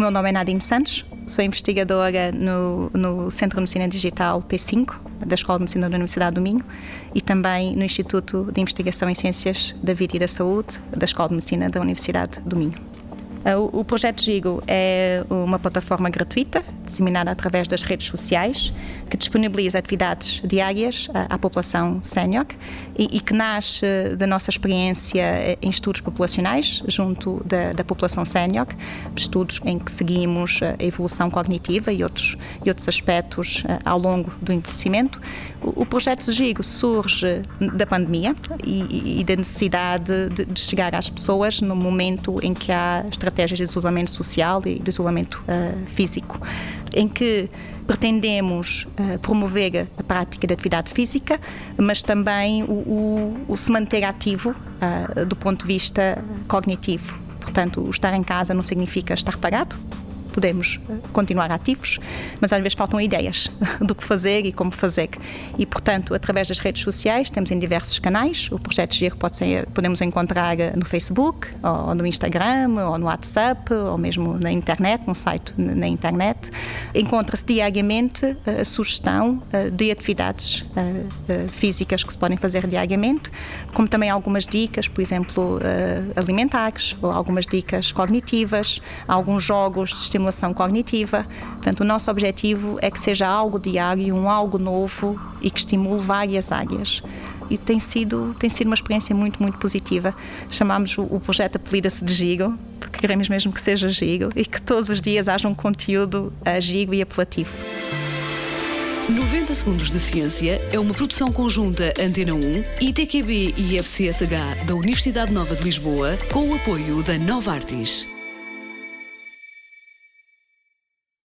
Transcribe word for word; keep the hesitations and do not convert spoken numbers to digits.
meu nome é Nadine Santos, sou investigadora no, no Centro de Medicina Digital P cinco, da Escola de Medicina da Universidade do Minho, e também no Instituto de Investigação em Ciências da Vida e da Saúde, da Escola de Medicina da Universidade do Minho. O projeto Gigo é uma plataforma gratuita, disseminada através das redes sociais, que disponibiliza atividades diárias à, à população sénior e, e que nasce da nossa experiência em estudos populacionais junto da, da população sénior, estudos em que seguimos a evolução cognitiva e outros, e outros aspectos ao longo do envelhecimento. O, o projeto Gigo surge da pandemia e, e da necessidade de, de chegar às pessoas no momento em que há estratégias de isolamento social e de isolamento uh, físico, em que pretendemos uh, promover a prática de atividade física, mas também o, o, o se manter ativo uh, do ponto de vista cognitivo. Portanto, o estar em casa não significa estar parado. Podemos continuar ativos, mas às vezes faltam ideias do que fazer e como fazer. E, portanto, através das redes sociais, temos em diversos canais. O projeto Gigo pode ser, podemos encontrar no Facebook, ou no Instagram, ou no WhatsApp, ou mesmo na internet, num site na internet. Encontra-se diariamente a sugestão de atividades físicas que se podem fazer diariamente, como também algumas dicas, por exemplo, alimentares, ou algumas dicas cognitivas, alguns jogos de estimulação cognitiva. Portanto, o nosso objetivo é que seja algo diário, um algo novo e que estimule várias áreas. E tem sido, tem sido uma experiência muito, muito positiva. Chamamos o, o projeto, apelida-se de Gigo, porque queremos mesmo que seja Gigo e que todos os dias haja um conteúdo uh, Gigo e apelativo. noventa Segundos de Ciência é uma produção conjunta Antena um, I T Q B e F C S H da Universidade Nova de Lisboa, com o apoio da Novartis.